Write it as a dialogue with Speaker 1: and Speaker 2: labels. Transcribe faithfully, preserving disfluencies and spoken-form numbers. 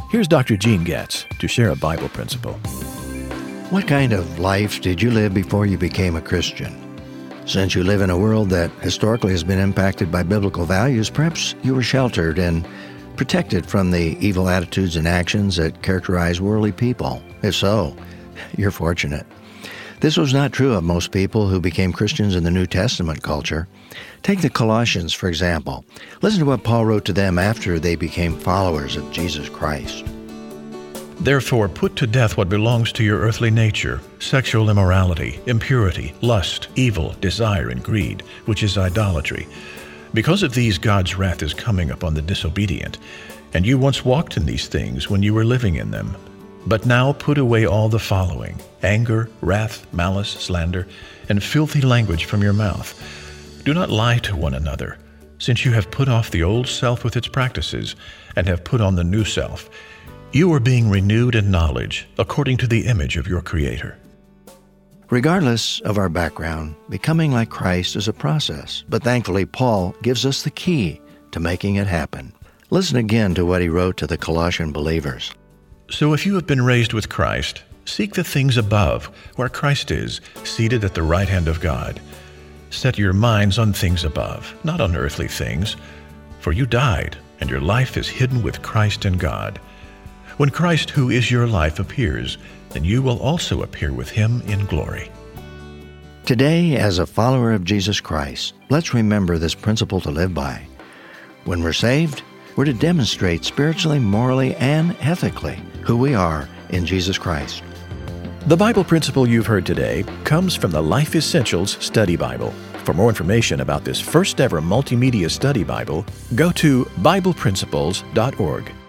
Speaker 1: Here's Doctor Gene Getz to share a Bible principle.
Speaker 2: What kind of life did you live before you became a Christian? Since you live in a world that historically has been impacted by biblical values, perhaps you were sheltered and protected from the evil attitudes and actions that characterize worldly people. If so, you're fortunate. This was not true of most people who became Christians in the New Testament culture. Take the Colossians, for example. Listen to what Paul wrote to them after they became followers of Jesus Christ.
Speaker 3: Therefore, put to death what belongs to your earthly nature, sexual immorality, impurity, lust, evil, desire, and greed, which is idolatry. Because of these, God's wrath is coming upon the disobedient. And you once walked in these things when you were living in them. But now put away all the following: anger, wrath, malice, slander, and filthy language from your mouth. Do not lie to one another, since you have put off the old self with its practices, and have put on the new self. You are being renewed in knowledge, according to the image of your Creator.
Speaker 2: Regardless of our background, becoming like Christ is a process, but thankfully Paul gives us the key to making it happen. Listen again to what he wrote to the Colossian believers.
Speaker 3: So if you have been raised with Christ, seek the things above, where Christ is, seated at the right hand of God. Set your minds on things above, not on earthly things. For you died, and your life is hidden with Christ in God. When Christ, who is your life, appears, then you will also appear with him in glory.
Speaker 2: Today, as a follower of Jesus Christ, let's remember this principle to live by. When we're saved, we're to demonstrate spiritually, morally, and ethically who we are in Jesus Christ.
Speaker 1: The Bible principle you've heard today comes from the Life Essentials Study Bible. For more information about this first ever multimedia study Bible, go to Bible Principles dot org.